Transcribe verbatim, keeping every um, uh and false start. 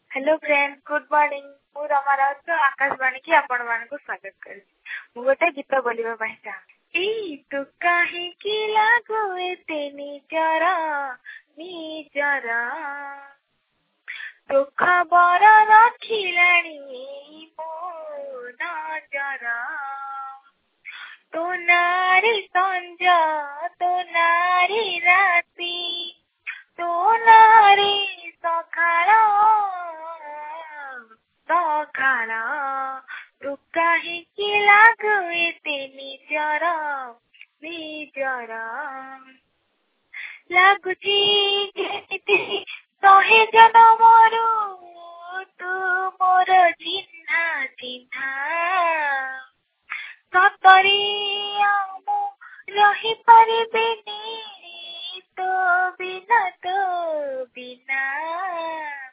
Hello friends, good morning. मु रमा राउत आकाशवाणी की आपण मानक स्वागत करी। मु गोटे गीत बोलिबा पई चाहे। ई तू काहे की लागो एते निजर निजर तो खबर रखिलानी मो नजर तो नारी संजा तो नारी राती तो नारी सखाଳ सखाଳ तू काहिଁକି ଲାଗୁ ଏତେ ନିଜର ନିଜର ଲାଗୁଛି ଯେମିତି ଶହେ ଜନମରୁ